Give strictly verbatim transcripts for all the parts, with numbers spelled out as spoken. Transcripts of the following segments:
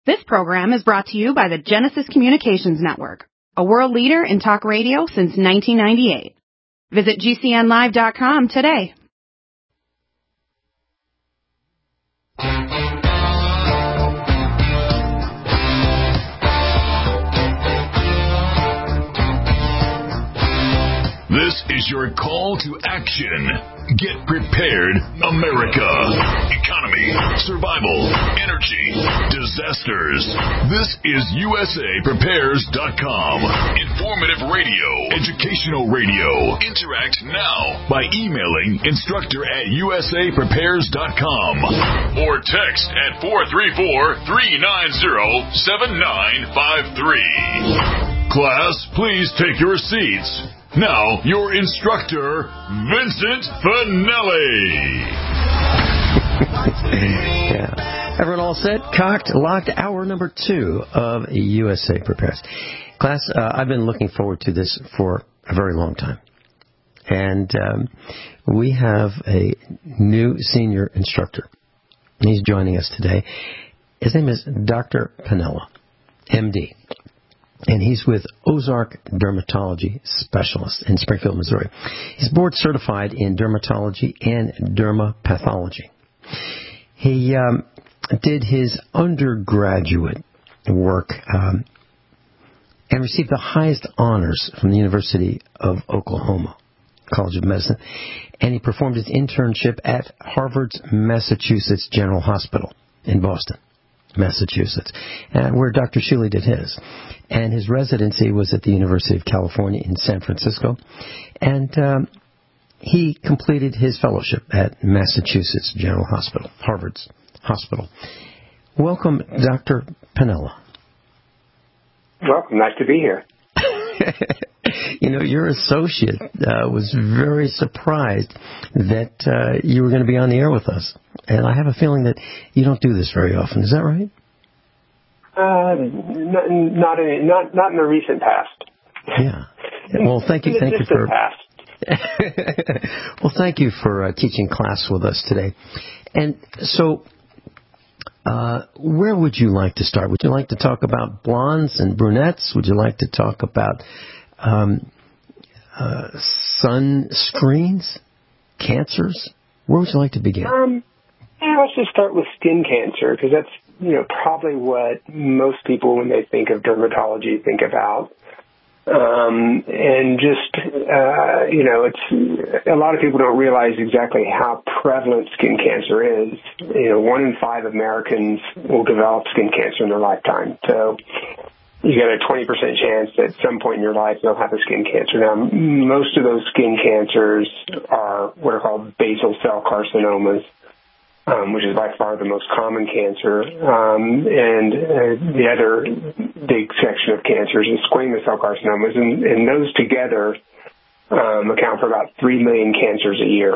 This program is brought to you by the Genesis Communications Network, a world leader in talk radio since nineteen ninety-eight. Visit G C N live dot com today. This is your call to action. Get prepared, America. Economy, survival, energy, disasters. This is U S A Prepares dot com. Informative radio, educational radio. Interact now by emailing instructor at U S A Prepares dot com or text at four three four, three nine zero, seven nine five three. Class, please take your seats. Now, your instructor, Vincent Finelli. Yeah. Everyone all set? Cocked, locked, hour number two of U S A Prepares. Class, uh, I've been looking forward to this for a very long time. And um, we have a new senior instructor. He's joining us today. His name is Doctor Piniella, M D. And he's with Ozark Dermatology Specialist in Springfield, Missouri. He's board certified in dermatology and dermapathology. He um, did his undergraduate work um, and received the highest honors from the University of Oklahoma College of Medicine. And he performed his internship at Harvard's Massachusetts General Hospital in Boston, Massachusetts, uh, where Doctor Schuele did his. And his residency was at the University of California in San Francisco. And um, he completed his fellowship at Massachusetts General Hospital, Harvard's hospital. Welcome, Doctor Piniella. Welcome. Nice to be here. You know, your associate uh, was very surprised that uh, you were going to be on the air with us. And I have a feeling that you don't do this very often. Is that right? Uh, not not in, not not in the recent past. Yeah. Well, thank you, thank you for. Past. Well, thank you for uh, teaching class with us today. And so, uh, where would you like to start? Would you like to talk about blondes and brunettes? Would you like to talk about um, uh, sunscreens, cancers? Where would you like to begin? Um, yeah, let's just start with skin cancer, because that's, you know, probably what most people, when they think of dermatology, think about. Um, and just, uh, you know, it's, a lot of people don't realize exactly how prevalent skin cancer is. You know, one in five Americans will develop skin cancer in their lifetime. So you got a twenty percent chance that at some point in your life you'll have a skin cancer. Now, most of those skin cancers are what are called basal cell carcinomas. Um, which is by far the most common cancer. Um, and uh, the other big section of cancers is squamous cell carcinomas, and, and those together um, account for about three million cancers a year.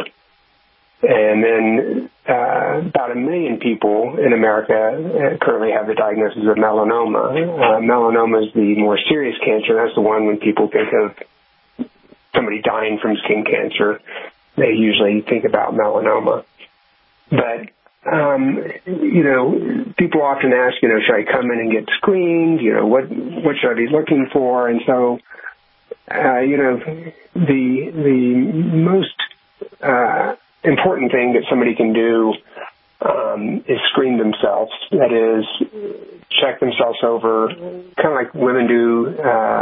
And then uh, about a million people in America uh, currently have the diagnosis of melanoma. Uh, melanoma is the more serious cancer. That's the one when people think of somebody dying from skin cancer, they usually think about melanoma. But, um, you know, people often ask, you know, should I come in and get screened? You know, what what should I be looking for? And so, uh, you know, the the most uh, important thing that somebody can do um, is screen themselves. That is, check themselves over, kind of like women do,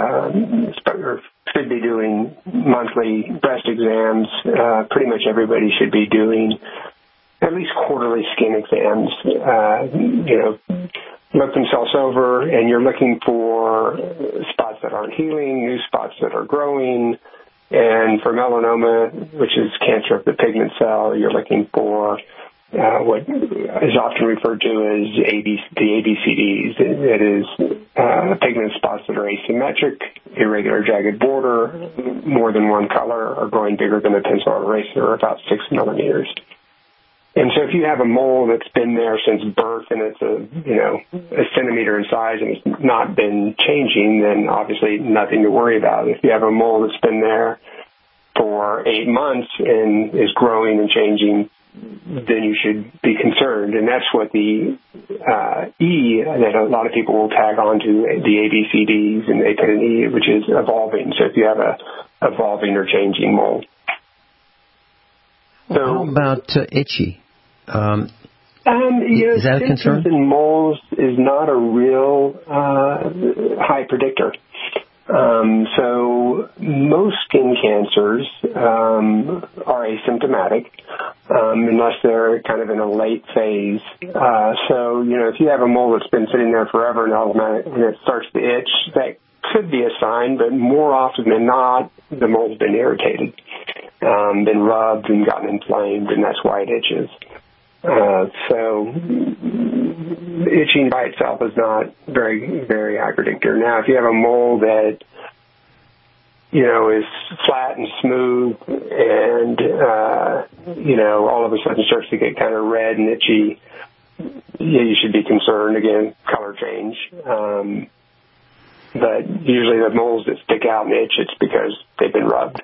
uh, or should be doing monthly breast exams. Uh, pretty much everybody should be doing at least quarterly skin exams. Uh, you know, look themselves over, and you're looking for spots that aren't healing, new spots that are growing. And for melanoma, which is cancer of the pigment cell, you're looking for uh, what is often referred to as A B, the A B C Ds. It is uh, pigment spots that are asymmetric, irregular jagged border, more than one color, or growing bigger than a pencil eraser, about six millimeters. And so if you have a mole that's been there since birth and it's a, you know, a centimeter in size and it's not been changing, then obviously nothing to worry about. If you have a mole that's been there for eight months and is growing and changing then you should be concerned. And that's what the uh, E that a lot of people will tag on to the A B C Ds, and they put an E, which is evolving. So if you have a evolving or changing mole. So, how about uh, itchy? Um, um, you know, is that a concern? In moles is not a real uh, high predictor. Um, so most skin cancers um, are asymptomatic um, unless they're kind of in a late phase. Uh, so, you know, if you have a mole that's been sitting there forever and, and it starts to itch, that could be a sign, but more often than not, the mole's been irritated, um, been rubbed and gotten inflamed, and that's why it itches. Uh, so itching by itself is not very, very high predictor. Now, if you have a mole that, you know, is flat and smooth and, uh, you know, all of a sudden starts to get kind of red and itchy, yeah, you should be concerned. Again, color change. Um, but usually the moles that stick out and itch, it's because they've been rubbed.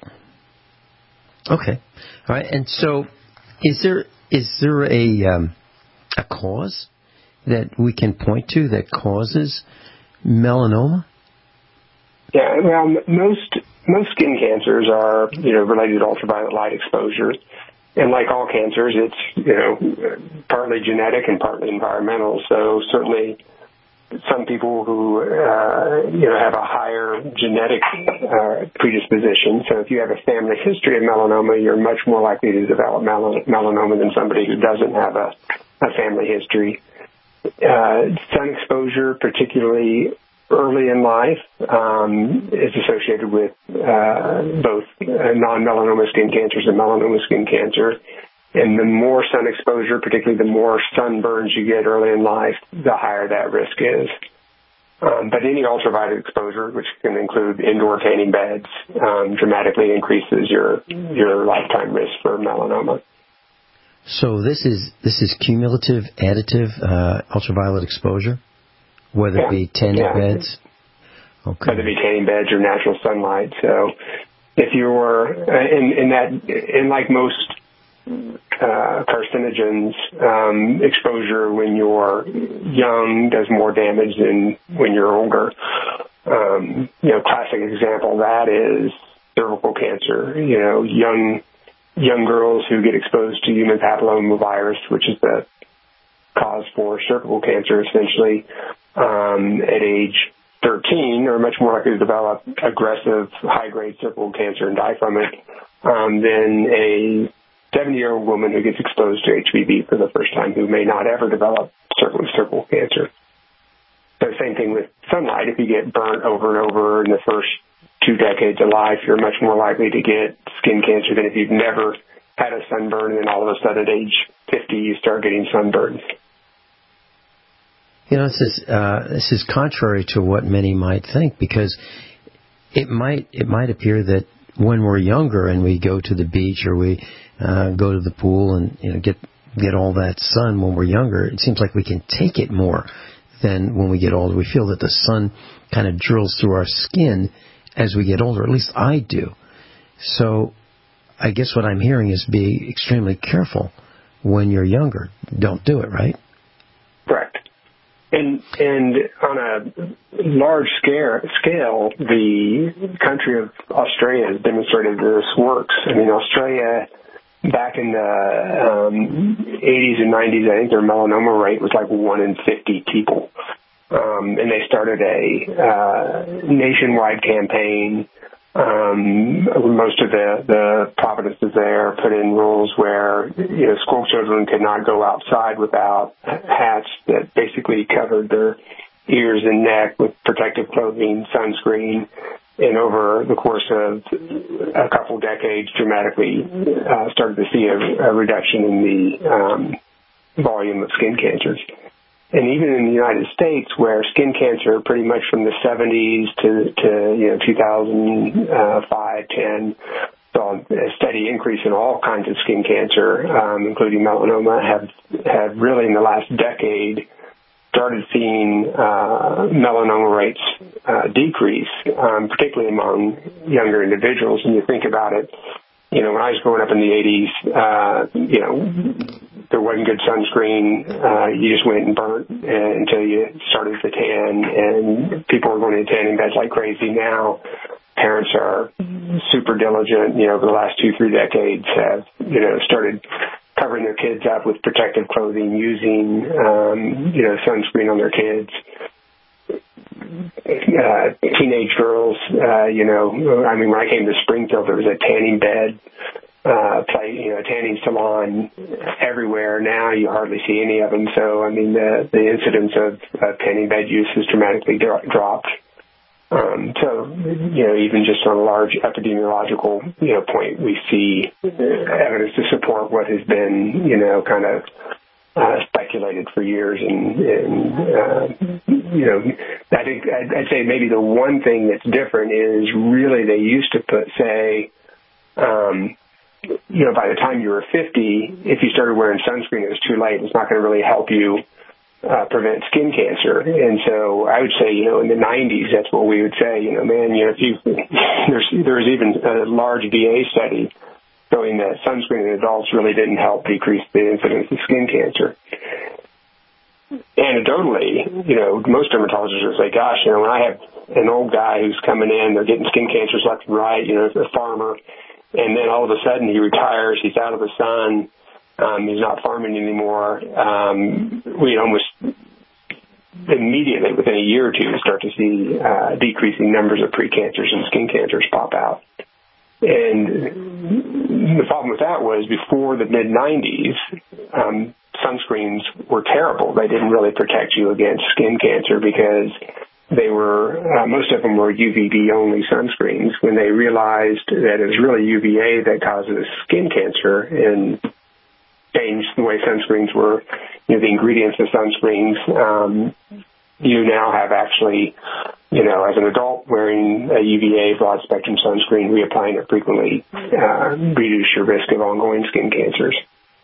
Okay. All right. And so is there... Is there a um, a cause that we can point to that causes melanoma? Yeah, well, most most skin cancers are, you know, related to ultraviolet light exposure, and like all cancers, it's, you know, partly genetic and partly environmental. So certainly, some people who uh, you know have a higher genetic uh, predisposition. So if you have a family history of melanoma, you're much more likely to develop mel- melanoma than somebody who doesn't have a, a family history. Uh, sun exposure, particularly early in life, um, is associated with uh, both uh, non-melanoma skin cancers and melanoma skin cancer. And the more sun exposure, particularly the more sunburns you get early in life, the higher that risk is. Um, but any ultraviolet exposure, which can include indoor tanning beds, um, dramatically increases your your lifetime risk for melanoma. So this is this is cumulative, additive uh, ultraviolet exposure, whether yeah. it be tanning yeah. beds, okay. whether it be tanning beds or natural sunlight. So if you're in, in that, in like most Uh, carcinogens, um, exposure when you're young does more damage than when you're older. Um, you know, classic example of that is cervical cancer. You know, young young girls who get exposed to human papillomavirus, which is the cause for cervical cancer, essentially, um, at age thirteen, are much more likely to develop aggressive high-grade cervical cancer and die from it um, than a seventy-year-old woman who gets exposed to H P V for the first time, who may not ever develop cervical cancer. So same thing with sunlight. If you get burnt over and over in the first two decades of life, you're much more likely to get skin cancer than if you've never had a sunburn and then all of a sudden at age fifty you start getting sunburns. You know, this is uh, this is contrary to what many might think, because it might it might appear that when we're younger and we go to the beach or we uh, go to the pool and, you know, get get all that sun when we're younger, it seems like we can take it more than when we get older. We feel that the sun kind of drills through our skin as we get older. At least I do. So I guess what I'm hearing is be extremely careful when you're younger. Don't do it, right? Correct. And and on a large scale, scale, the country of Australia has demonstrated that this works. I mean, Australia, back in the um, eighties and nineties, I think their melanoma rate was like one in fifty people. Um, and they started a uh, nationwide campaign. Um, most of the, the provinces there put in rules where, you know, school children could not go outside without hats that basically covered their ears and neck with protective clothing, sunscreen, and over the course of a couple decades dramatically uh, started to see a, a reduction in the um, volume of skin cancers. And even in the United States, where skin cancer pretty much from the seventies to, to you know, two thousand five, ten, saw a steady increase in all kinds of skin cancer, um, including melanoma, have, have really in the last decade started seeing uh, melanoma rates uh, decrease, um, particularly among younger individuals. And you think about it, you know, when I was growing up in the eighties, uh, you know, there wasn't good sunscreen. Uh, you just went and burnt uh, until you started to tan, and people were going to tanning beds like crazy. Now, parents are super diligent, you know, over the last two, three decades have, you know, started covering their kids up with protective clothing, using, um, you know, sunscreen on their kids. Uh, teenage girls, uh, you know, I mean, when I came to Springfield, there was a tanning bed, uh, play, you know, tanning salon everywhere. Now you hardly see any of them. So, I mean, the, the incidence of, of tanning bed use has dramatically dro- dropped. Um, so, you know, even just on a large epidemiological, you know, point, we see evidence to support what has been, you know, kind of uh, speculated for years. And, and uh, you know, I think I'd, I'd say maybe the one thing that's different is really they used to put, say, um, you know, by the time you were fifty, if you started wearing sunscreen, it was too late. It's not going to really help you Uh, prevent skin cancer. And so I would say, you know, in the nineties, that's what we would say, you know, man, you know, if you, there's, there was even a large V A study showing that sunscreen in adults really didn't help decrease the incidence of skin cancer. Anecdotally, you know, most dermatologists will say, gosh, you know, when I have an old guy who's coming in, they're getting skin cancers left and right, you know, a farmer, and then all of a sudden he retires, he's out of the sun, Um, he's not farming anymore. Um, we almost immediately, within a year or two, start to see uh, decreasing numbers of precancers and skin cancers pop out. And the problem with that was before the mid nineties, um, sunscreens were terrible. They didn't really protect you against skin cancer because they were, uh, most of them were U V B only sunscreens. When they realized that it was really U V A that causes skin cancer and changed the way sunscreens were, you know, the ingredients of sunscreens, um, you now have actually, you know, as an adult wearing a U V A broad-spectrum sunscreen, reapplying it frequently, uh, reduce your risk of ongoing skin cancers.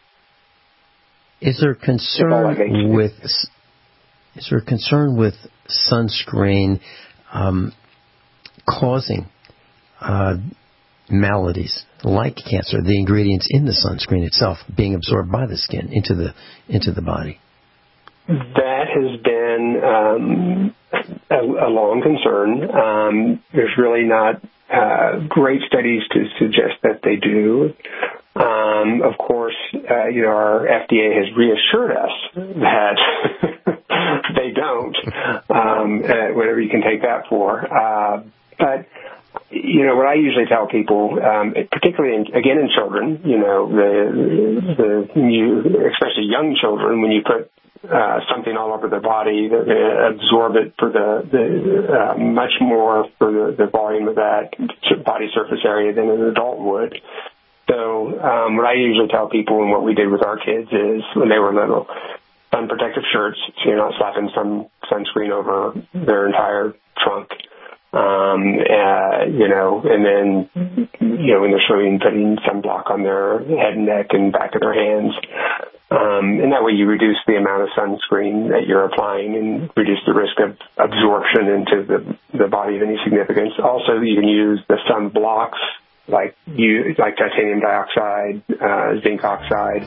Is there concern with is there concern with sunscreen um, causing uh, maladies like cancer, the ingredients in the sunscreen itself being absorbed by the skin into the into the body? That has been um, a, a long concern. Um, there's really not uh, great studies to suggest that they do. Um, of course, uh, you know, our F D A has reassured us that they don't, um, uh, whatever you can take that for. Uh, but you know, what I usually tell people, um, particularly, in, again, in children, you know, the, the you, especially young children, when you put uh, something all over their body, they're going to absorb it for the, the uh, much more for the, the volume of that body surface area than an adult would. So um, what I usually tell people and what we did with our kids is when they were little, sun protective shirts, so you're not slapping sun, sunscreen over their entire trunk. Um, uh, you know, and then, you know, when they're swimming, putting sunblock on their head and neck and back of their hands. Um, and that way you reduce the amount of sunscreen that you're applying and reduce the risk of absorption into the, the body of any significance. Also, you can use the sun blocks like you, like titanium dioxide, uh, zinc oxide,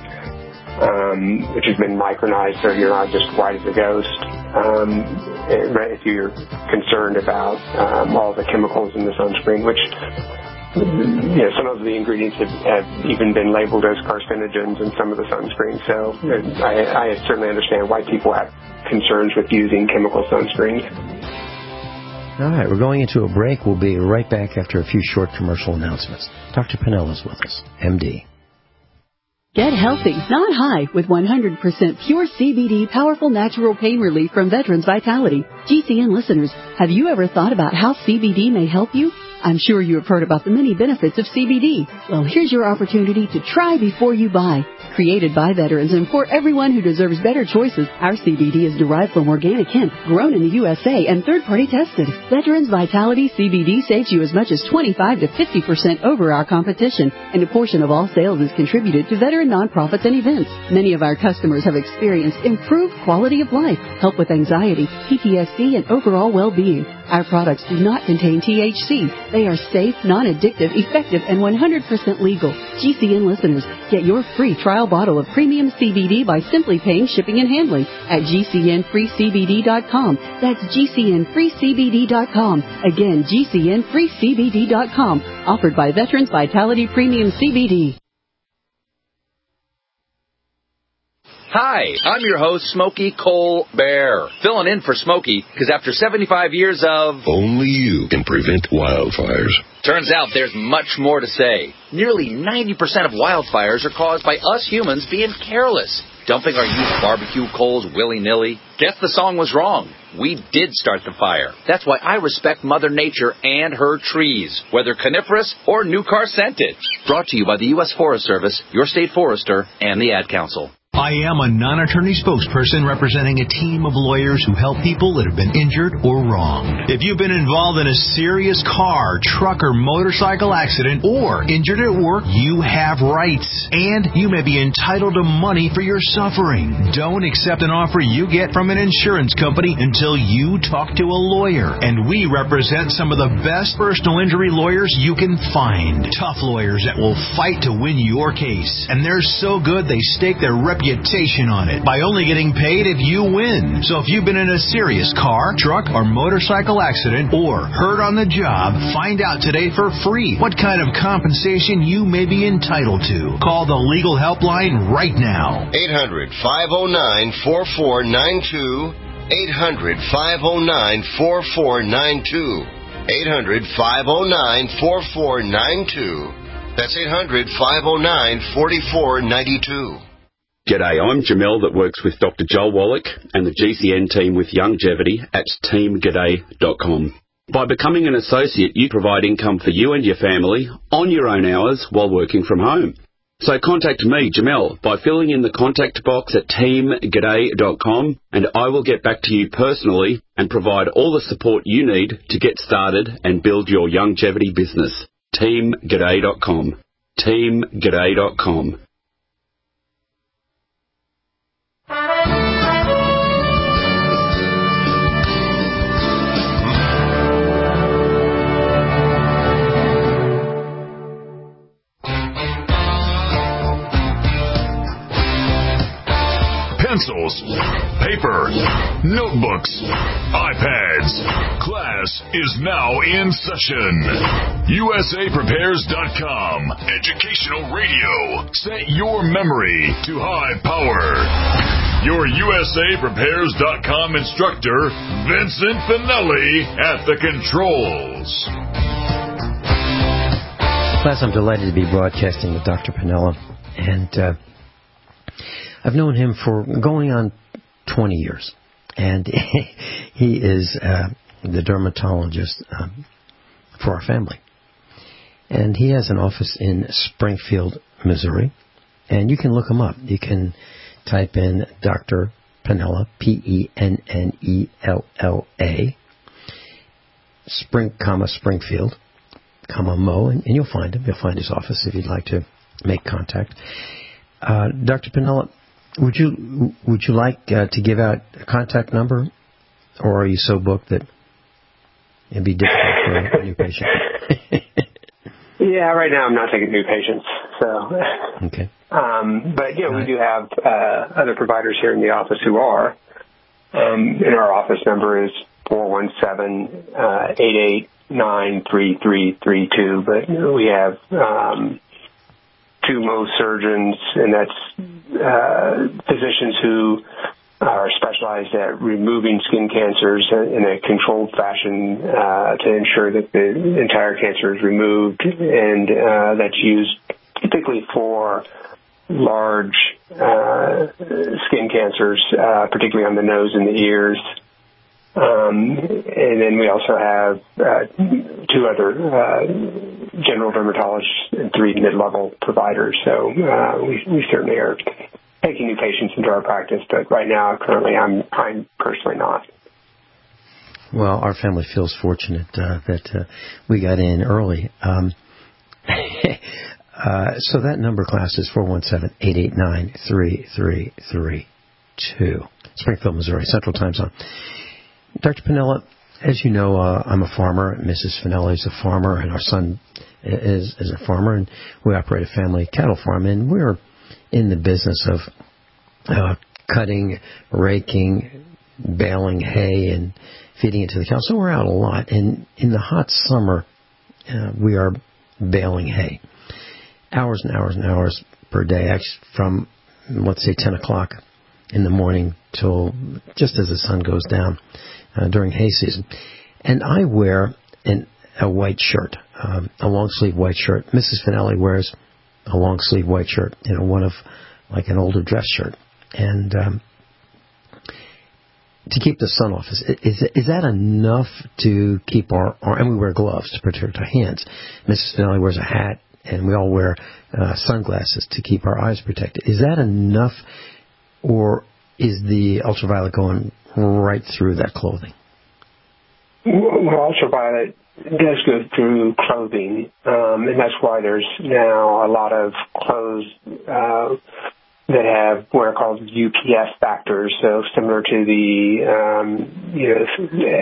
um, which has been micronized so you're not just white as a ghost. Um, if you're concerned about um, all the chemicals in the sunscreen, which, you know, some of the ingredients have, have even been labeled as carcinogens in some of the sunscreens. So I, I certainly understand why people have concerns with using chemical sunscreens. All right, we're going into a break. We'll be right back after a few short commercial announcements. Doctor Pannell is with us, M D. Get healthy, not high, with one hundred percent pure C B D powerful natural pain relief from Veterans Vitality. G C N listeners, have you ever thought about how C B D may help you? I'm sure you have heard about the many benefits of C B D. Well, here's your opportunity to try before you buy. Created by veterans and for everyone who deserves better choices, our C B D is derived from organic hemp, grown in the U S A, and third-party tested. Veterans Vitality C B D saves you as much as twenty-five to fifty percent over our competition, and a portion of all sales is contributed to veteran nonprofits and events. Many of our customers have experienced improved quality of life, help with anxiety, P T S D, and overall well-being. Our products do not contain T H C, They are safe, non-addictive, effective, and one hundred percent legal. G C N listeners, get your free trial bottle of premium C B D by simply paying shipping and handling at G C N free C B D dot com. That's G C N free C B D dot com. Again, G C N free C B D dot com. Offered by Veterans Vitality Premium C B D. Hi, I'm your host, Smokey Cole Bear, filling in for Smokey because after seventy-five years of... Only you can prevent wildfires. Turns out there's much more to say. Nearly ninety percent of wildfires are caused by us humans being careless, dumping our used barbecue coals willy-nilly. Guess the song was wrong. We did start the fire. That's why I respect Mother Nature and her trees, whether coniferous or new car scented. Brought to you by the U S Forest Service, your state forester, and the Ad Council. I am a non-attorney spokesperson representing a team of lawyers who help people that have been injured or wronged. If you've been involved in a serious car, truck, or motorcycle accident or injured at work, you have rights, and you may be entitled to money for your suffering. Don't accept an offer you get from an insurance company until you talk to a lawyer, and we represent some of the best personal injury lawyers you can find. Tough lawyers that will fight to win your case, and they're so good they stake their reputation reputation on it by only getting paid if you win. So if you've been in a serious car, truck, or motorcycle accident or hurt on the job, find out today for free what kind of compensation you may be entitled to. Call the legal helpline right now. eight hundred, five oh nine, four four nine two. eight hundred, five oh nine, four four nine two. eight hundred, five oh nine, four four nine two. That's eight hundred, five oh nine, four four nine two. G'day, I'm Jamel that works with Doctor Joel Wallach and the G C N team with Longevity at team g'day dot com. By becoming an associate, you provide income for you and your family on your own hours while working from home. So contact me, Jamel, by filling in the contact box at team g'day dot com, and I will get back to you personally and provide all the support you need to get started and build your longevity business. team g'day dot com. team g'day dot com. Pencils, paper, notebooks, iPads. Class is now in session. U S A Prepares dot com. Educational radio. Set your memory to high power. Your U S A Prepares dot com instructor, Vincent Finelli, at the controls. Class, I'm delighted to be broadcasting with Doctor Piniella, and uh, I've known him for going on twenty years, and he is uh, the dermatologist um, for our family. And he has an office in Springfield, Missouri, and you can look him up. You can type in Doctor Piniella, P E N N E L L A, Spring, comma, Springfield, comma, Mo, and, and you'll find him. You'll find his office if you'd like to make contact. Uh, Doctor Piniella, Would you would you like uh, to give out a contact number, or are you so booked that it'd be difficult for a new patient? Yeah, right now I'm not taking new patients. So, okay. Um, but yeah, we do have uh, other providers here in the office who are. Um, and our office number is four one seven, eight eight nine, three three three two. But we have um, two Mohs surgeons, and that's uh, physicians who are specialized at removing skin cancers in a controlled fashion uh, to ensure that the entire cancer is removed, and uh, that's used typically for large uh, skin cancers, uh, particularly on the nose and the ears. Um, and then we also have uh, two other uh, general dermatologists and three mid-level providers. So uh, we, we certainly are taking new patients into our practice, but right now, currently, I'm I'm personally not. Well, our family feels fortunate uh, that uh, we got in early. Um, uh, so that number, class, is four one seven, eight eight nine, three three three two. Springfield, Missouri, Central Time Zone. Doctor Piniella, as you know, uh, I'm a farmer. Missus Finelli is a farmer, and our son is, is a farmer, and we operate a family cattle farm, and we're in the business of uh, cutting, raking, baling hay, and feeding it to the cows. So we're out a lot, and in the hot summer, uh, we are baling hay, hours and hours and hours per day, actually from, let's say, ten o'clock in the morning till just as the sun goes down uh, during hay season. And I wear an, a white shirt, um, a long-sleeve white shirt. Missus Finelli wears a long-sleeve white shirt, you know, one of like an older dress shirt. And um, to keep the sun off, is, is is that enough to keep our, our, and we wear gloves to protect our hands. Missus Finelli wears a hat, and we all wear uh, sunglasses to keep our eyes protected. Is that enough, or is the ultraviolet going right through that clothing? Well, ultraviolet does go through clothing, um, and that's why there's now a lot of clothes uh, that have what are called U P S factors, so similar to the um, you know,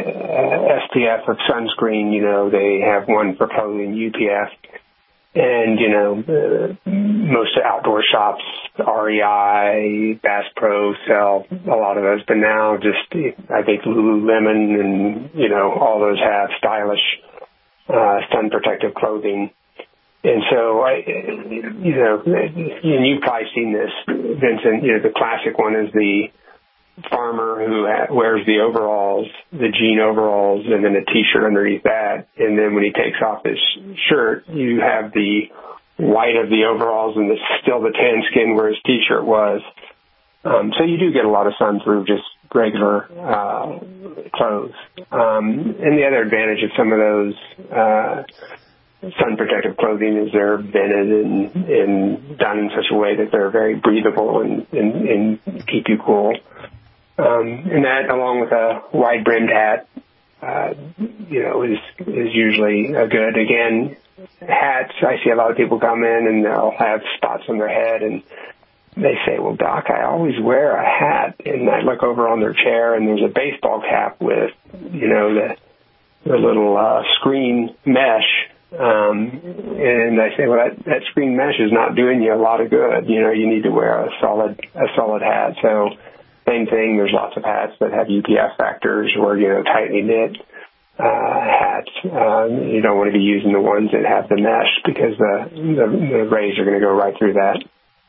S P F of sunscreen. You know, they have one for clothing, U P F. And, you know, uh, most outdoor shops, R E I, Bass Pro sell a lot of those. But now just, I think Lululemon and, you know, all those have stylish uh, sun protective clothing. And so, I, you know, and you've probably seen this, Vincent. You know, the classic one is the farmer who wears the overalls, the jean overalls, and then a T-shirt underneath that. And then when he takes off his shirt, you have the white of the overalls and the, still the tan skin where his T-shirt was. Um, so you do get a lot of sun through just regular uh, clothes. Um, and the other advantage of some of those uh, sun protective clothing is they're vented and, and done in such a way that they're very breathable and, and, and keep you cool. Um, and that, along with a wide-brimmed hat, uh, you know, is is usually a good. Again, hats, I see a lot of people come in and they'll have spots on their head, and they say, well, Doc, I always wear a hat. And I look over on their chair, and there's a baseball cap with, you know, the, the little uh, screen mesh. Um, and I say, well, that, that screen mesh is not doing you a lot of good. You know, you need to wear a solid a solid hat. So, same thing, there's lots of hats that have U P F factors or, you know, tightly knit uh, hats. Um, you don't want to be using the ones that have the mesh because the, the, the rays are going to go right through that.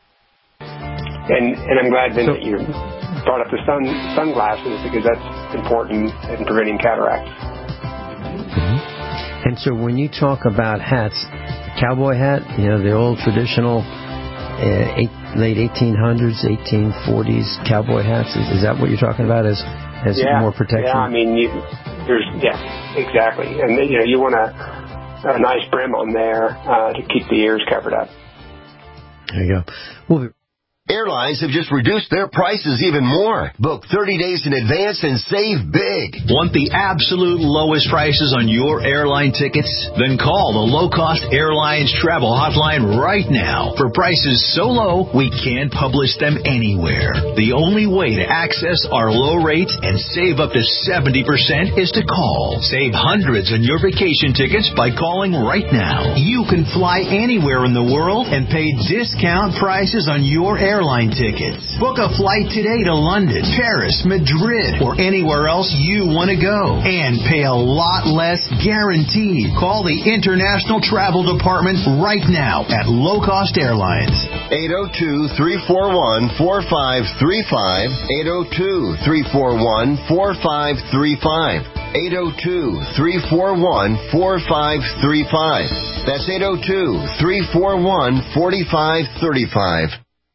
And and I'm glad, Vin, that you brought up the sun sunglasses because that's important in preventing cataracts. Mm-hmm. And so when you talk about hats, the cowboy hat, you know, the old traditional uh, eight, late eighteen hundreds, eighteen forties cowboy hats, is, is that what you're talking about as, as yeah, more protection? Yeah, I mean, you, there's, yeah, exactly. And, you know, you want a, a nice brim on there uh, to keep the ears covered up. There you go. We'll be Airlines have just reduced their prices even more. Book thirty days in advance and save big. Want the absolute lowest prices on your airline tickets? Then call the Low Cost Airlines Travel Hotline right now for prices so low we can't publish them anywhere. The only way to access our low rates and save up to seventy percent is to call. Save hundreds on your vacation tickets by calling right now. You can fly anywhere in the world and pay discount prices on your airline Airline tickets. Book a flight today to London, Paris, Madrid, or anywhere else you want to go. And pay a lot less guaranteed. Call the International Travel Department right now at Low Cost Airlines. eight oh two, three four one, four five three five. eight oh two, three four one, four five three five. eight oh two, three four one, four five three five. That's eight oh two, three four one, four five three five.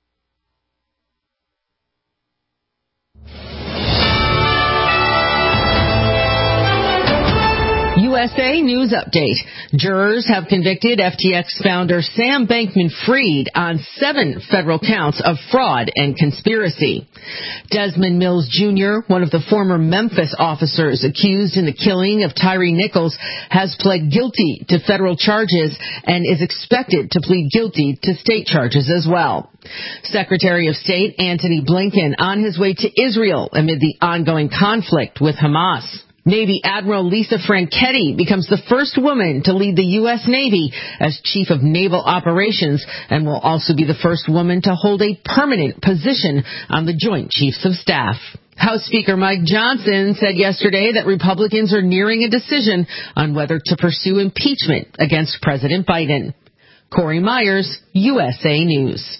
U S A News Update. Jurors have convicted F T X founder Sam Bankman-Fried on seven federal counts of fraud and conspiracy. Desmond Mills Junior, one of the former Memphis officers accused in the killing of Tyree Nichols, has pled guilty to federal charges and is expected to plead guilty to state charges as well. Secretary of State Antony Blinken on his way to Israel amid the ongoing conflict with Hamas. Navy Admiral Lisa Franchetti becomes the first woman to lead the U S. Navy as Chief of Naval Operations and will also be the first woman to hold a permanent position on the Joint Chiefs of Staff. House Speaker Mike Johnson said yesterday that Republicans are nearing a decision on whether to pursue impeachment against President Biden. Corey Myers, U S A News.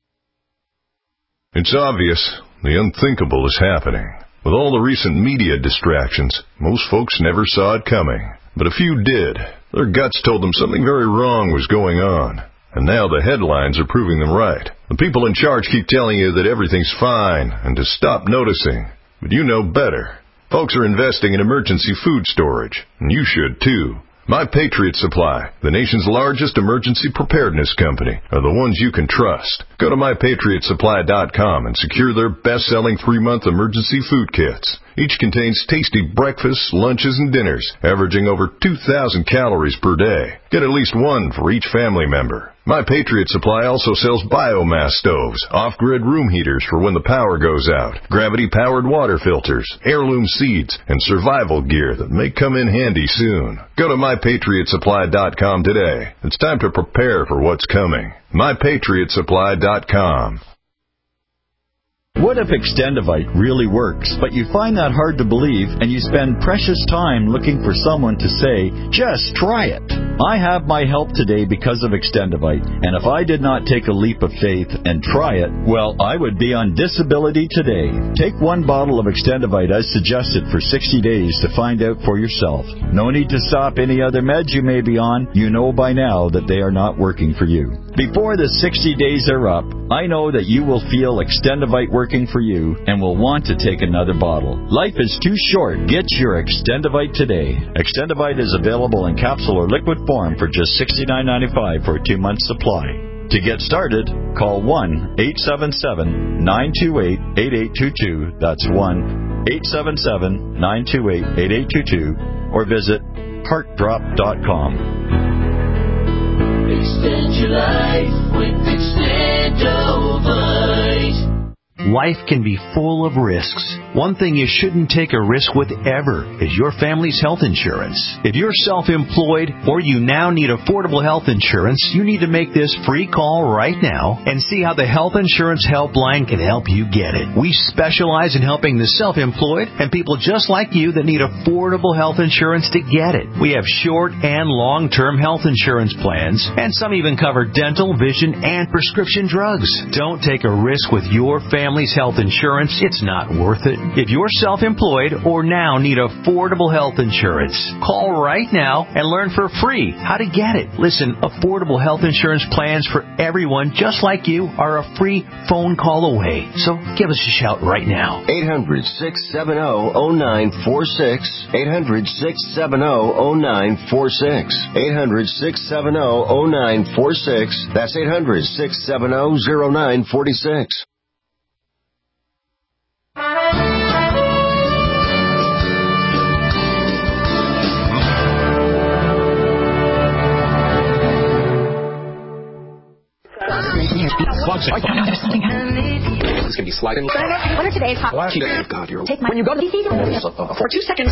It's obvious the unthinkable is happening. With all the recent media distractions, most folks never saw it coming. But a few did. Their guts told them something very wrong was going on. And now the headlines are proving them right. The people in charge keep telling you that everything's fine and to stop noticing. But you know better. Folks are investing in emergency food storage, and you should too. My Patriot Supply, the nation's largest emergency preparedness company, are the ones you can trust. Go to my patriot supply dot com and secure their best-selling three-month emergency food kits. Each contains tasty breakfasts, lunches, and dinners, averaging over two thousand calories per day. Get at least one for each family member. My Patriot Supply also sells biomass stoves, off-grid room heaters for when the power goes out, gravity-powered water filters, heirloom seeds, and survival gear that may come in handy soon. Go to my patriot supply dot com today. It's time to prepare for what's coming. my patriot supply dot com. What if Extendivite really works, but you find that hard to believe and you spend precious time looking for someone to say, just try it? I have my help today because of Extendivite, and if I did not take a leap of faith and try it, well, I would be on disability today. Take one bottle of Extendivite as suggested for sixty days to find out for yourself. No need to stop any other meds you may be on. You know by now that they are not working for you. Before the sixty days are up, I know that you will feel Extendivite working for you and will want to take another bottle. Life is too short. Get your Extendivite today. Extendivite is available in capsule or liquid form for just sixty-nine ninety-five for a two-month supply. To get started, call one eight seven seven, nine two eight, eight eight two two. That's one eight seven seven, nine two eight, eight eight two two or visit heart drop dot com. Extend your life with Extendovite. Life can be full of risks. One thing you shouldn't take a risk with ever is your family's health insurance. If you're self-employed or you now need affordable health insurance, you need to make this free call right now and see how the Health Insurance Helpline can help you get it. We specialize in helping the self-employed and people just like you that need affordable health insurance to get it. We have short and long-term health insurance plans, and some even cover dental, vision, and prescription drugs. Don't take a risk with your family. Family's health insurance, it's not worth it. If you're self-employed or now need affordable health insurance, call right now and learn for free how to get it. Listen, affordable health insurance plans for everyone just like you are a free phone call away. So give us a shout right now. eight hundred, six seven zero, zero nine four six. eight hundred, six seven zero, zero nine four six. eight hundred, six seven zero, zero nine four six. That's eight hundred, six seven zero, zero nine four six. This can be sliding. What are today's hot? Oh, God, you're Take my when you go to the for two seconds.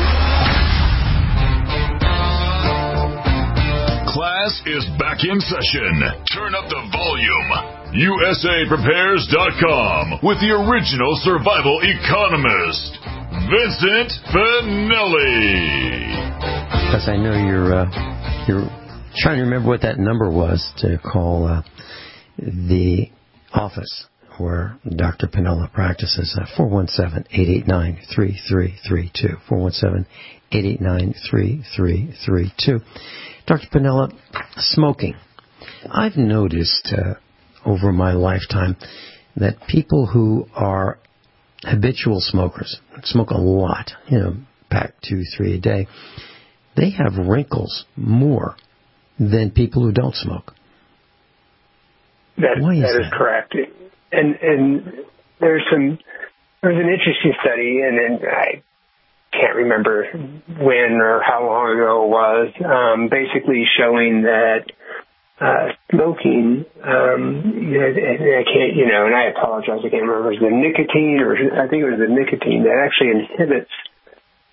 Class is back in session. Turn up the volume. U S A Prepares dot com with the original survival economist, Vincent Finelli. Because I know you're uh, you're trying to remember what that number was to call uh, the office where Doctor Pinella practices, uh, four one seven, eight eight nine, three three three two, four one seven, eight eight nine, three three three two. Doctor Pinella, smoking. I've noticed uh, over my lifetime that people who are habitual smokers, smoke a lot, you know, pack two, three a day, they have wrinkles more than people who don't smoke. That, Why is that is that? correct. And and there's some there's an interesting study, and, and I can't remember when or how long ago it was, um, basically showing that uh, smoking, um, you know, I can't, you know, and I apologize, I can't remember if it was the nicotine or I think it was the nicotine that actually inhibits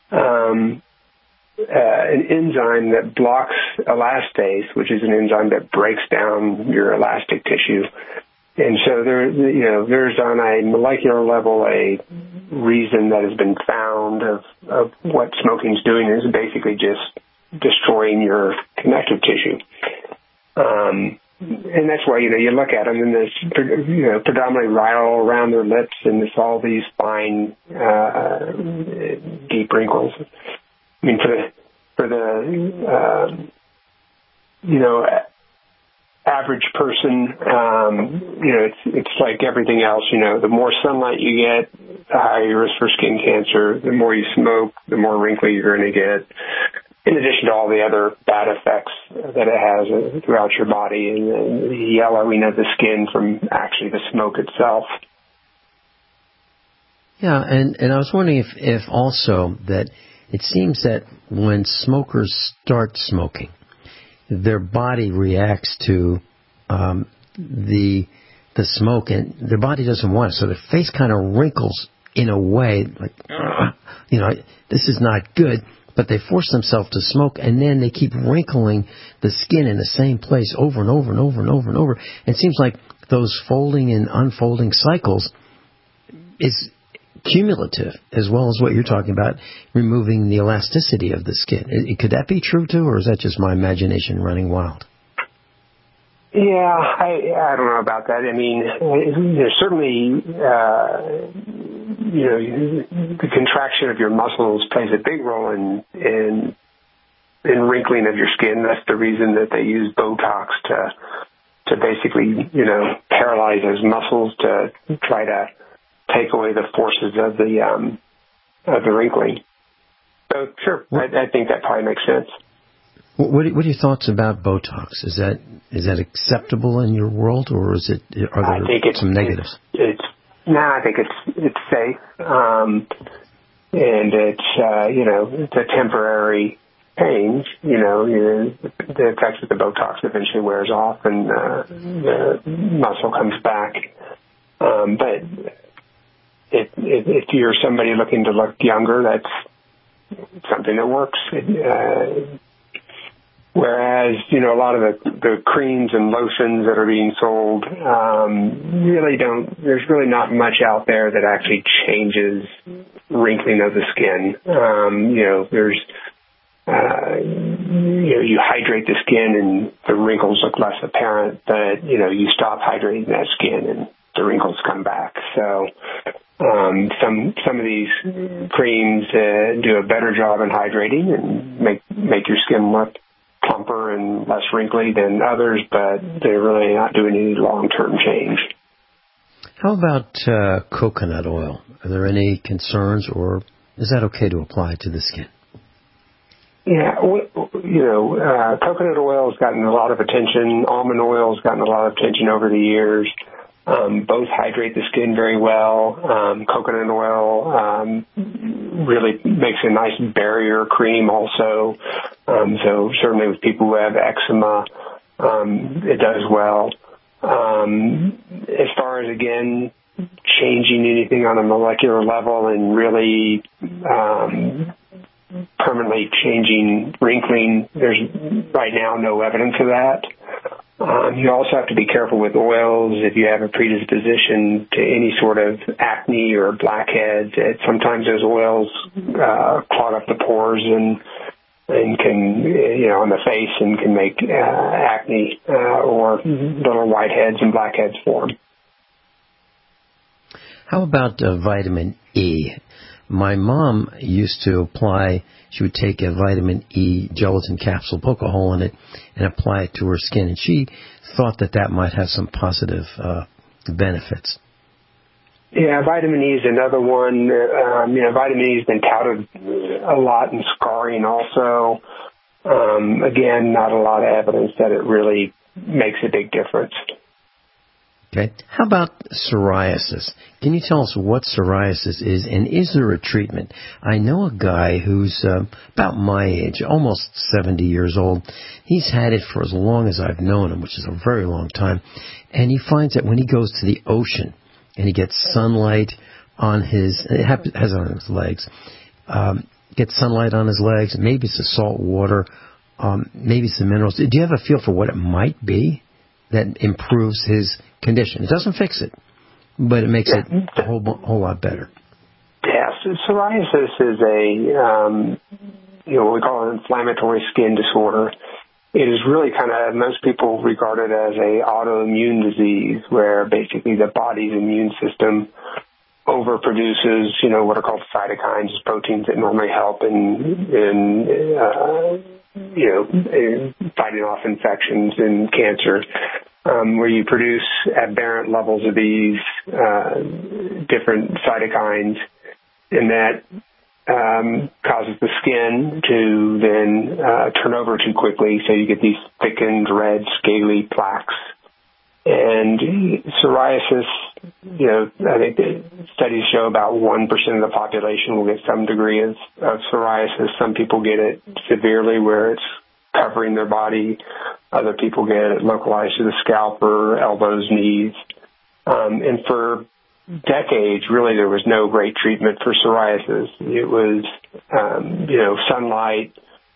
um, uh, an enzyme that blocks elastase, which is an enzyme that breaks down your elastic tissue. And so there, you know, there's on a molecular level a reason that has been found of, of what smoking's doing is basically just destroying your connective tissue. Um, and that's why, you know, you look at them and there's, you know, predominantly rhinal around their lips and there's all these fine, uh, deep wrinkles. I mean, for the, for the, uh, you know, average person, um, you know, it's it's like everything else. You know, the more sunlight you get, the higher your risk for skin cancer. The more you smoke, the more wrinkly you're going to get. In addition to all the other bad effects that it has throughout your body, and the yellowing of the skin from actually the smoke itself. Yeah, and, and I was wondering if, if also that it seems that when smokers start smoking, their body reacts to um, the the smoke, and their body doesn't want it. So their face kind of wrinkles in a way, like, you know, this is not good, but they force themselves to smoke, and then they keep wrinkling the skin in the same place over and over and over and over and over. And it seems like those folding and unfolding cycles is cumulative, as well as what you're talking about, removing the elasticity of the skin. Could that be true too, or is that just my imagination running wild? Yeah, I I don't know about that. I mean, there's certainly, uh, you know, the contraction of your muscles plays a big role in in in wrinkling of your skin. That's the reason that they use Botox to to basically, you know, paralyze those muscles to try to take away the forces of the um, of the wrinkling. So sure, I, I think that probably makes sense. What are, what are your thoughts about Botox? Is that is that acceptable in your world, or is it are there I think it's, some negatives? It's, it's no, I think it's it's safe, um, and it's uh, you know it's a temporary pain. You know, you, the effects of the Botox eventually wears off, and uh, the muscle comes back. Um, but If, if, if you're somebody looking to look younger, that's something that works. Uh, whereas, you know, a lot of the, the creams and lotions that are being sold um, really don't, there's really not much out there that actually changes wrinkling of the skin. Um, you know, there's, uh, you know, you hydrate the skin and the wrinkles look less apparent, but, you know, you stop hydrating that skin and the wrinkles come back. So, Um, some some of these creams uh, do a better job in hydrating and make make your skin look plumper and less wrinkly than others, but they're really not doing any long-term change. How about uh, coconut oil? Are there any concerns, or is that okay to apply to the skin? Yeah, you know, uh, coconut oil has gotten a lot of attention. Almond oil has gotten a lot of attention over the years. Um, both hydrate the skin very well. Um, coconut oil um, really makes a nice barrier cream also. Um, so certainly with people who have eczema, um, it does well. Um, as far as, again, changing anything on a molecular level and really um, permanently changing wrinkling, there's right now no evidence of that. Um, you also have to be careful with oils if you have a predisposition to any sort of acne or blackheads. It, sometimes those oils uh, clog up the pores and and can, you know, on the face and can make uh, acne uh, or little whiteheads and blackheads form. How about uh, vitamin E? My mom used to apply, she would take a vitamin E gelatin capsule, poke a hole in it, and apply it to her skin. And she thought that that might have some positive uh, benefits. Yeah, vitamin E is another one. Um, you know, vitamin E has been touted a lot in scarring also. Um, again, not a lot of evidence that it really makes a big difference. Okay. How about psoriasis? Can you tell us what psoriasis is, and is there a treatment? I know a guy who's uh, about my age, almost seventy years old. He's had it for as long as I've known him, which is a very long time. And he finds that when he goes to the ocean and he gets sunlight on his, it has on his legs, um, get sunlight on his legs. Maybe it's the salt water. Um, maybe it's the minerals. Do you have a feel for what it might be that improves his condition? It doesn't fix it, but it makes it a whole, whole lot better. Yeah, so psoriasis is a, um, you know, what we call an inflammatory skin disorder. It is really kind of, most people regard it as a autoimmune disease where basically the body's immune system overproduces, you know, what are called cytokines, proteins that normally help in, in uh, you know, in fighting off infections and cancer, um, where you produce aberrant levels of these uh, different cytokines, and that um, causes the skin to then uh, turn over too quickly, so you get these thickened red scaly plaques. And psoriasis, you know, I think the studies show about one percent of the population will get some degree of, of psoriasis. Some people get it severely where it's covering their body. Other people get it localized to the scalp or elbows, knees. Um, and for decades, really, there was no great treatment for psoriasis. It was, um, you know, sunlight,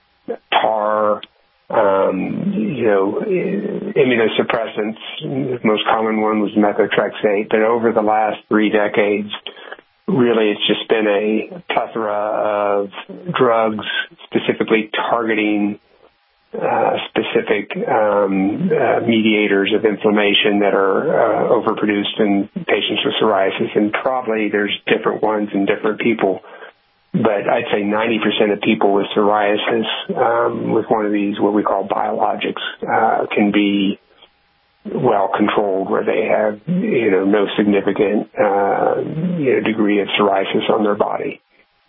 tar, Um, you know, immunosuppressants. The most common one was methotrexate. But over the last three decades, really it's just been a plethora of drugs specifically targeting uh, specific um, uh, mediators of inflammation that are uh, overproduced in patients with psoriasis. And probably there's different ones in different people. But I'd say ninety percent of people with psoriasis um, with one of these, what we call biologics, uh, can be well controlled where they have, you know, no significant uh, you know, degree of psoriasis on their body.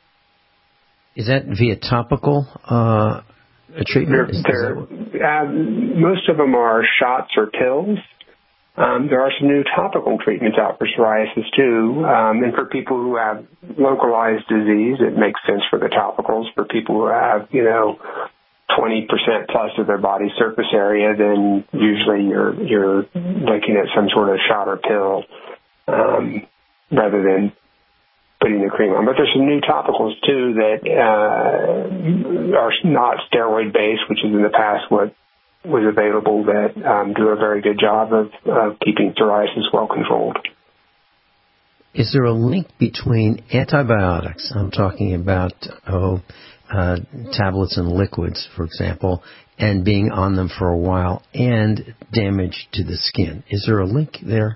Is that via topical uh, treatment? They're, Is, they're, is that... uh, most of them are shots or pills. Um, there are some new topical treatments out for psoriasis, too. Um, and for people who have localized disease, it makes sense for the topicals. For people who have, you know, twenty percent plus of their body surface area, then usually you're you're looking at some sort of shot or pill um, rather than putting the cream on. But there's some new topicals, too, that uh, are not steroid-based, which is in the past what was available, that um, do a very good job of uh, keeping psoriasis well controlled. Is there a link between antibiotics, I'm talking about oh, uh, tablets and liquids, for example, and being on them for a while, and damage to the skin? Is there a link there?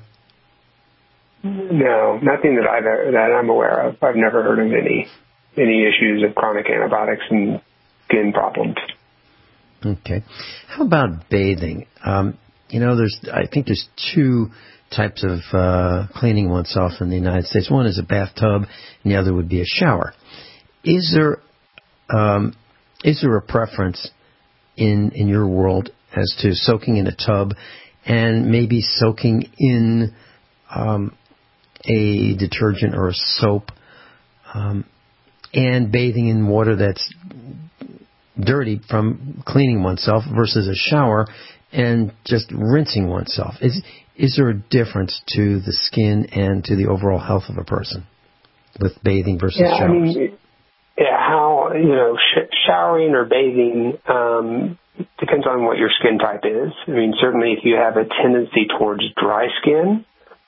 No, nothing that, I've, that I'm aware of. I've never heard of any any issues of chronic antibiotics and skin problems. Okay. How about bathing? Um, you know, there's I think there's two types of uh, cleaning oneself in the United States. One is a bathtub, and the other would be a shower. Is there um, is there a preference in in your world as to soaking in a tub and maybe soaking in um, a detergent or a soap um, and bathing in water that's dirty from cleaning oneself versus a shower and just rinsing oneself? Is is there a difference to the skin and to the overall health of a person with bathing versus yeah, showers? I mean, yeah, how, you know, sh- showering or bathing um, depends on what your skin type is. I mean, certainly if you have a tendency towards dry skin,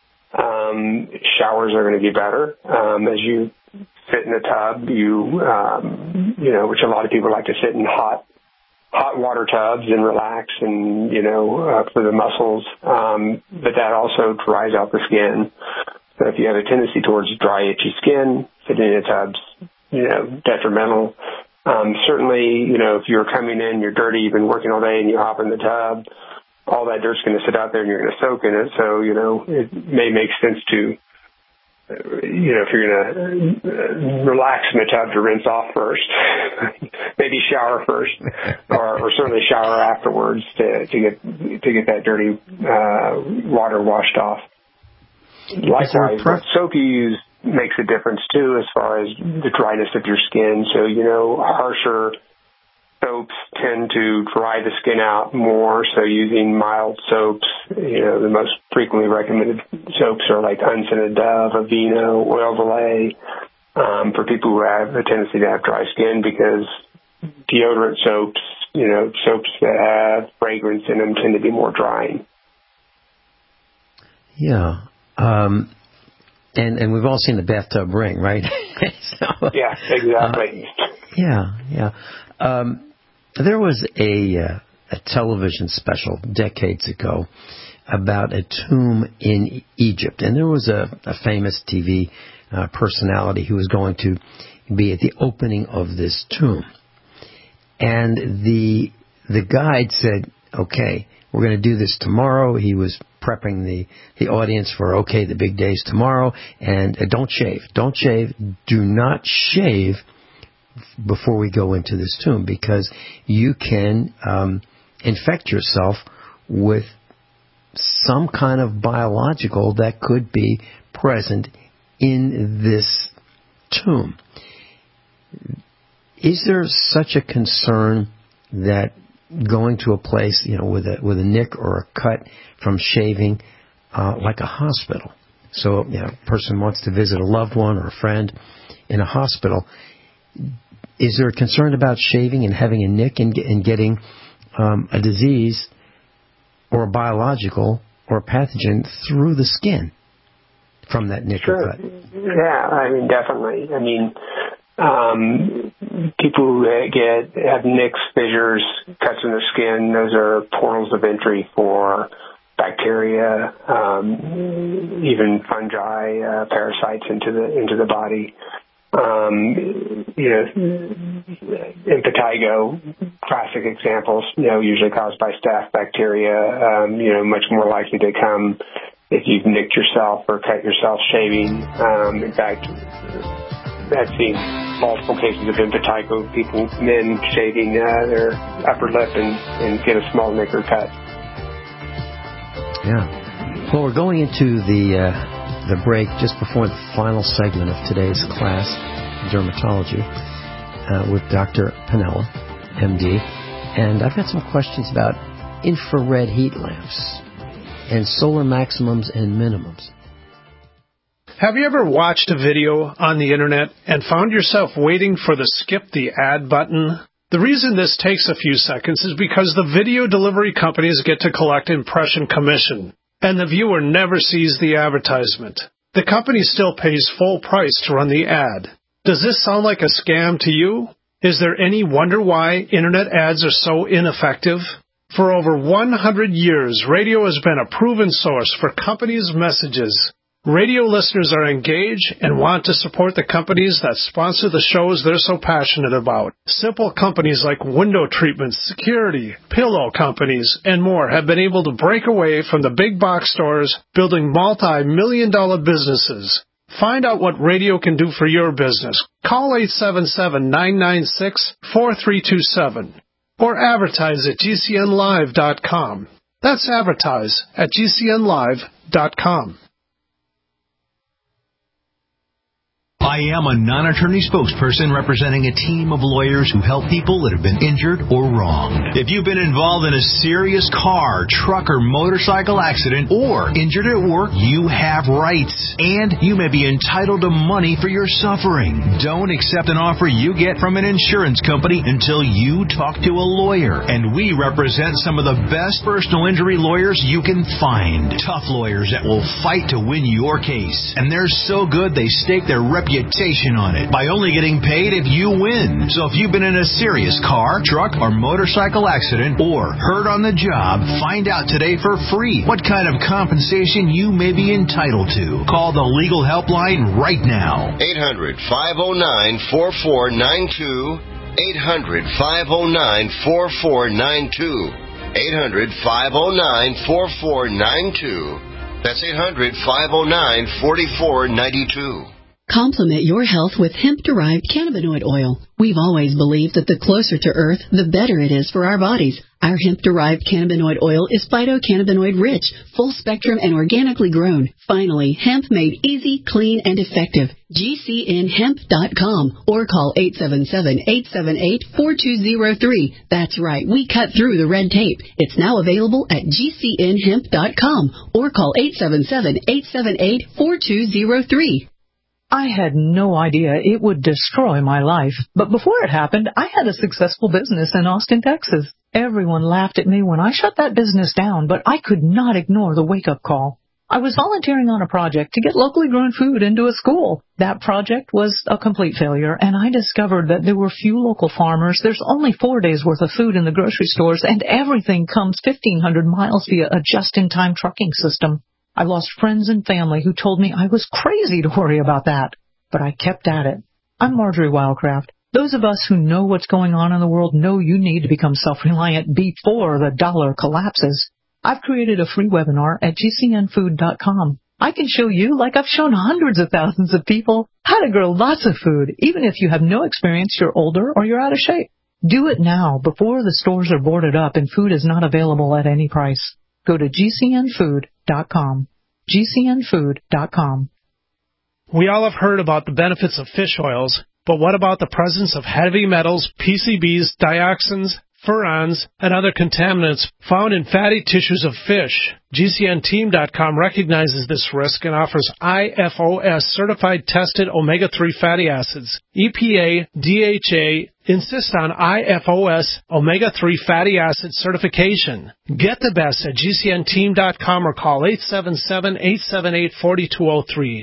um, showers are going to be better. Um, as you sit in a tub, you, um, you know, which a lot of people like to sit in hot, hot water tubs and relax and, you know, uh, for the muscles. Um, but that also dries out the skin. So if you have a tendency towards dry, itchy skin, sitting in a tub's, you know, detrimental. Um, certainly, you know, if you're coming in, you're dirty, you've been working all day and you hop in the tub, all that dirt's going to sit out there and you're going to soak in it. So, you know, it may make sense to, you know, if you're going to relax in the tub, to rinse off first, maybe shower first, or, or certainly shower afterwards to, to get to get that dirty uh, water washed off. Likewise, what soap you use makes a difference too, as far as the dryness of your skin. So, you know, harsher soaps tend to dry the skin out more, so using mild soaps, you know, the most frequently recommended soaps are like Unscented Dove, Aveeno, Oil of Olay, um, for people who have a tendency to have dry skin, because deodorant soaps, you know, soaps that have fragrance in them tend to be more drying. Yeah. Um, and, and we've all seen the bathtub ring, right? so, yeah, exactly. Uh, yeah, yeah. Um, there was a, uh, a television special decades ago about a tomb in Egypt. And there was a, a famous T V uh, personality who was going to be at the opening of this tomb. And the the guide said, okay, we're going to do this tomorrow. He was prepping the, the audience for, okay, the big day's tomorrow. And uh, don't shave. Don't shave. Do not shave before we go into this tomb, because you can um, infect yourself with some kind of biological that could be present in this tomb. Is there such a concern that going to a place, you know, with a with a nick or a cut from shaving, uh, like a hospital? So, you know, a person wants to visit a loved one or a friend in a hospital. Is there a concern about shaving and having a nick and, and getting um, a disease or a biological or a pathogen through the skin from that nick sure. or cut? Yeah, I mean, definitely. I mean, um, people who get have nicks, fissures, cuts in their skin, those are portals of entry for bacteria, um, even fungi, uh, parasites into the into the body. Um, you know, impetigo, classic examples, you know, usually caused by staph bacteria, um, you know, much more likely to come if you've nicked yourself or cut yourself shaving. Um, in fact, I've seen multiple cases of impetigo, people, men shaving uh, their upper lip and, and get a small nick or cut. Yeah. Well, we're going into the... Uh the break just before the final segment of today's class, dermatology, uh, with Doctor Piniella, M D. And I've got some questions about infrared heat lamps and solar maximums and minimums. Have you ever watched a video on the internet and found yourself waiting for the skip the ad button? The reason this takes a few seconds is because the video delivery companies get to collect impression commission, and the viewer never sees the advertisement. The company still pays full price to run the ad. Does this sound like a scam to you? Is there any wonder why internet ads are so ineffective? For over one hundred years, radio has been a proven source for companies' messages. Radio listeners are engaged and want to support the companies that sponsor the shows they're so passionate about. Simple companies like window treatments, security, pillow companies, and more have been able to break away from the big box stores, building multi-million dollar businesses. Find out what radio can do for your business. Call eight seven seven, nine nine six, four three two seven or advertise at G C N live dot com. That's advertise at G C N live dot com. I am a non-attorney spokesperson representing a team of lawyers who help people that have been injured or wronged. If you've been involved in a serious car, truck, or motorcycle accident or injured at work, you have rights, and you may be entitled to money for your suffering. Don't accept an offer you get from an insurance company until you talk to a lawyer, and we represent some of the best personal injury lawyers you can find. Tough lawyers that will fight to win your case, and they're so good they stake their reputation on it by only getting paid if you win. So if you've been in a serious car, truck, or motorcycle accident or hurt on the job, find out today for free what kind of compensation you may be entitled to. Call the legal helpline right now. eight hundred, five oh nine, four four nine two. eight hundred, five oh nine, four four nine two. eight hundred, five oh nine, four four nine two. That's eight hundred, five oh nine, four four nine two. Complement your health with hemp-derived cannabinoid oil. We've always believed that the closer to Earth, the better it is for our bodies. Our hemp-derived cannabinoid oil is phytocannabinoid-rich, full-spectrum, and organically grown. Finally, hemp made easy, clean, and effective. G C N hemp dot com or call eight seven seven, eight seven eight, four two zero three. That's right, we cut through the red tape. It's now available at G C N hemp dot com or call eight seven seven, eight seven eight, four two zero three. I had no idea it would destroy my life, but before it happened, I had a successful business in Austin, Texas. Everyone laughed at me when I shut that business down, but I could not ignore the wake-up call. I was volunteering on a project to get locally grown food into a school. That project was a complete failure, and I discovered that there were few local farmers. There's only four days' worth of food in the grocery stores, and everything comes fifteen hundred miles via a just-in-time trucking system. I lost friends and family who told me I was crazy to worry about that, but I kept at it. I'm Marjorie Wildcraft. Those of us who know what's going on in the world know you need to become self-reliant before the dollar collapses. I've created a free webinar at G C N food dot com. I can show you, like I've shown hundreds of thousands of people, how to grow lots of food, even if you have no experience, you're older, or you're out of shape. Do it now, before the stores are boarded up and food is not available at any price. Go to G C N food dot com. G C N food dot com. We all have heard about the benefits of fish oils, but what about the presence of heavy metals, P C Bs, dioxins, furans, and other contaminants found in fatty tissues of fish? G C N team dot com recognizes this risk and offers I F O S certified tested omega three fatty acids. E P A, D H A insist on I F O S omega three fatty acid certification. Get the best at G C N team dot com or call eight seven seven, eight seven eight, four two zero three.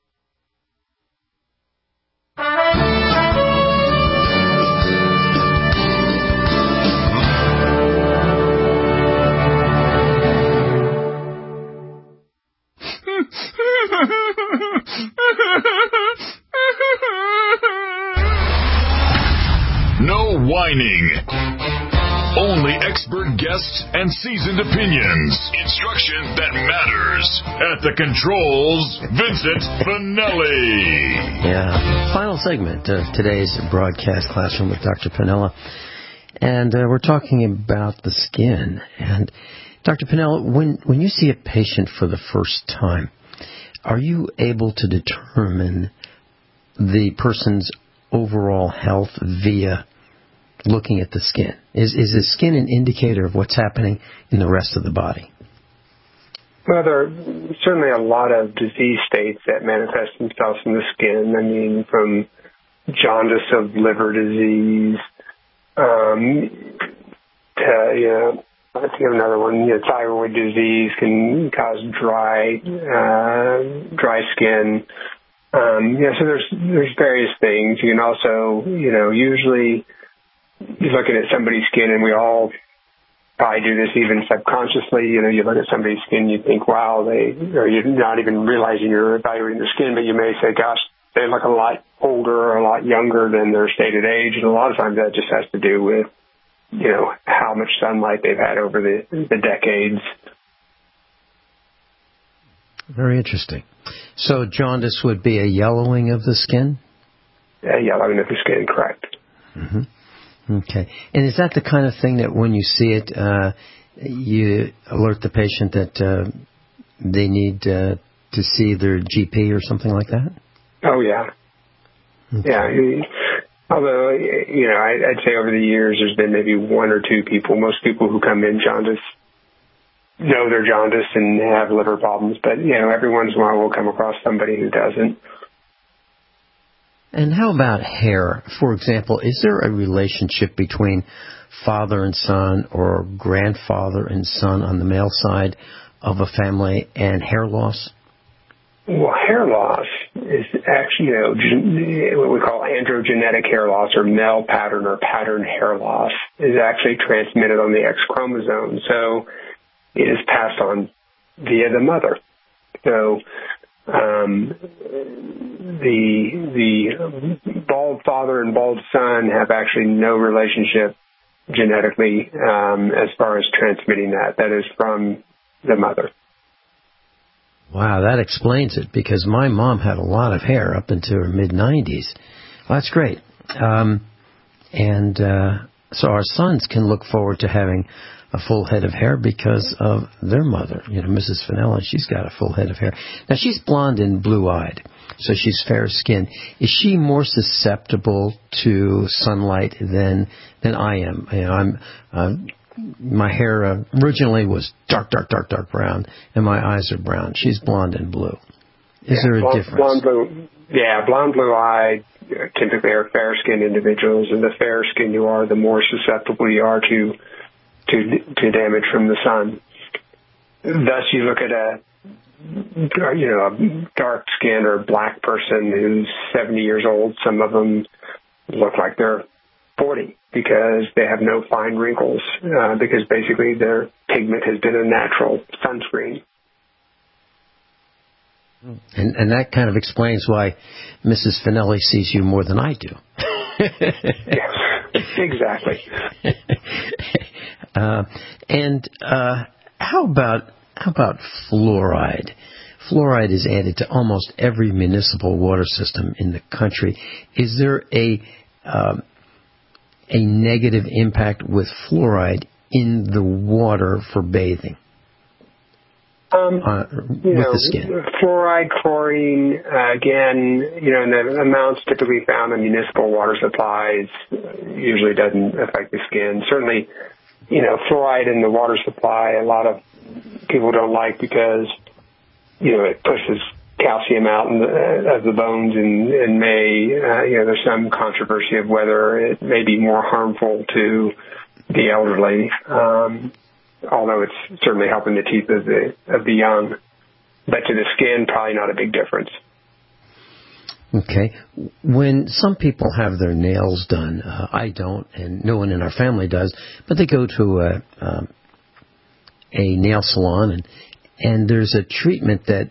No whining. Only expert guests and seasoned opinions. Instruction that matters. At the controls, Vincent Finelli. Yeah, final segment of today's broadcast classroom with Doctor Piniella. And uh, we're talking about the skin. And Doctor Piniella, when, when you see a patient for the first time, are you able to determine the person's overall health via looking at the skin? Is is the skin an indicator of what's happening in the rest of the body? Well, there are certainly a lot of disease states that manifest themselves in the skin. I mean, from jaundice of liver disease um, to, you know, I think of another one, you know, thyroid disease can cause dry, uh, dry skin. Um, yeah, so there's, there's various things. You can also, you know, usually you're looking at somebody's skin, and we all probably do this even subconsciously. You know, you look at somebody's skin, you think, wow, they, or you're not even realizing you're evaluating their skin, but you may say, gosh, they look a lot older or a lot younger than their stated age. And a lot of times that just has to do with, you know, how much sunlight they've had over the, the decades. Very interesting. So jaundice would be a yellowing of the skin? A yellowing of the skin, correct. Mm-hmm. Okay. And is that the kind of thing that when you see it, uh, you alert the patient that uh, they need uh, to see their G P or something like that? Oh, yeah. Okay. Yeah. Although, you know, I'd say over the years there's been maybe one or two people, most people who come in jaundice know they're jaundice and have liver problems. But, you know, every once in a while we'll come across somebody who doesn't. And how about hair? For example, is there a relationship between father and son or grandfather and son on the male side of a family and hair loss? Well, hair loss is actually, you know, gen- what we call androgenetic hair loss or male pattern or pattern hair loss is actually transmitted on the X chromosome. So it is passed on via the mother. So um, the the bald father and bald son have actually no relationship genetically um, as far as transmitting that. That is from the mother. Wow, that explains it, because my mom had a lot of hair up into her mid-nineties. Well, that's great. Um, and uh, so our sons can look forward to having a full head of hair because of their mother. You know, Missus Finella, she's got a full head of hair. Now, she's blonde and blue-eyed, so she's fair-skinned. Is she more susceptible to sunlight than than I am? You know, I'm... Uh, my hair uh, originally was dark, dark, dark, dark brown, and my eyes are brown. She's blonde and blue. Is yeah, there a blonde, difference? Blonde, blue, yeah, blonde, blue-eyed typically are fair-skinned individuals, and the fairer skinned you are, the more susceptible you are to to to damage from the sun. Thus, you look at a you know a dark-skinned or black person who's seventy years old. Some of them look like they're forty because they have no fine wrinkles, uh, because basically their pigment has been a natural sunscreen. And, and that kind of explains why Missus Finelli sees you more than I do. Yes, exactly. uh, and uh, how about how about fluoride? Fluoride is added to almost every municipal water system in the country. Is there a um, a negative impact with fluoride in the water for bathing? Um, uh, you with know, the skin? Fluoride, chlorine, uh, again, you know, and the amounts typically found in municipal water supplies usually doesn't affect the skin. Certainly, you know, fluoride in the water supply, a lot of people don't like because, you know, it pushes calcium out in the, of the bones and, and may, uh, you know, there's some controversy of whether it may be more harmful to the elderly. Um, although it's certainly helping the teeth of the of the young. But to the skin, probably not a big difference. Okay. When some people have their nails done, uh, I don't, and no one in our family does, but they go to a, um, a nail salon, and, and there's a treatment that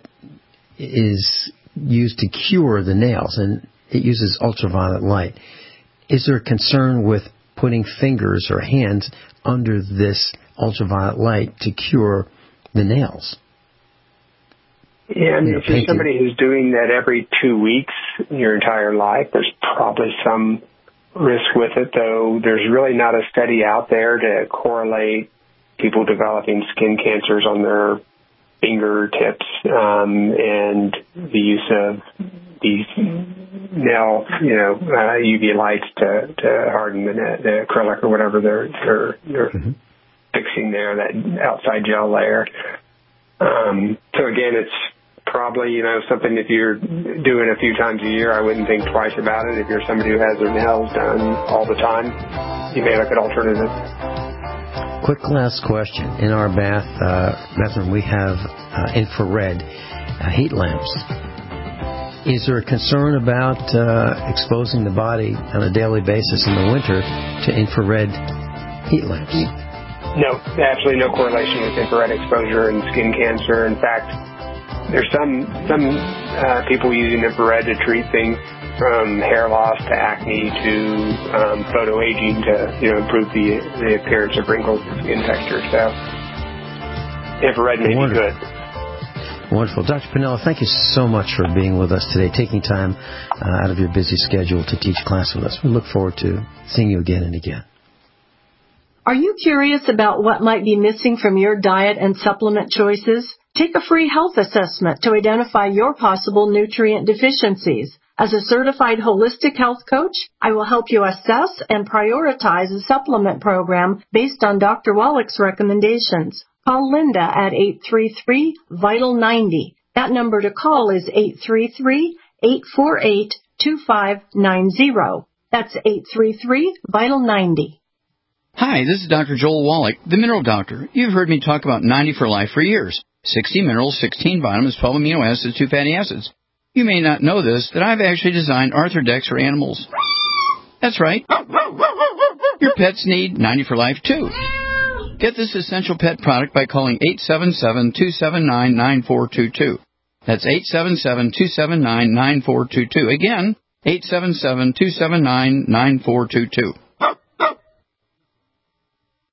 is used to cure the nails, and it uses ultraviolet light. Is there a concern with putting fingers or hands under this ultraviolet light to cure the nails? Yeah, I mean, if you're somebody who's doing that every two weeks your entire life, there's probably some risk with it, though there's really not a study out there to correlate people developing skin cancers on their fingertips um, and the use of these nail, you know, uh, U V lights to, to harden the, the acrylic or whatever they're they're, they're mm-hmm. fixing there, that outside gel layer. Um, so again, it's probably, you know, something if you're doing a few times a year, I wouldn't think twice about it. If you're somebody who has their nails done all the time, you may look at alternatives. Quick last question. In our bath uh, bathroom, we have uh, infrared uh, heat lamps. Is there a concern about uh, exposing the body on a daily basis in the winter to infrared heat lamps? No, absolutely no correlation with infrared exposure and skin cancer. In fact, there's some some uh, people using infrared to treat things from hair loss to acne to um, photoaging to, you know, improve the the appearance of wrinkles and skin texture. So infrared may be good. Wonderful. Doctor Piniella, thank you so much for being with us today, taking time uh, out of your busy schedule to teach class with us. We look forward to seeing you again and again. Are you curious about what might be missing from your diet and supplement choices? Take a free health assessment to identify your possible nutrient deficiencies. As a certified holistic health coach, I will help you assess and prioritize a supplement program based on Doctor Wallach's recommendations. Call Linda at eight three three, vital ninety. That number to call is eight three three, eight four eight, two five nine zero. That's eight three three, vital ninety. Hi, this is Doctor Joel Wallach, the Mineral Doctor. You've heard me talk about ninety for Life for years. sixty minerals, sixteen vitamins, twelve amino acids, two fatty acids. You may not know this, that I've actually designed Arthrodex for animals. That's right. Your pets need ninety for Life, too. Get this essential pet product by calling eight seven seven, two seven nine, nine four two two. That's eight seven seven, two seven nine, nine four two two. Again, eight seven seven, two seven nine, nine four two two.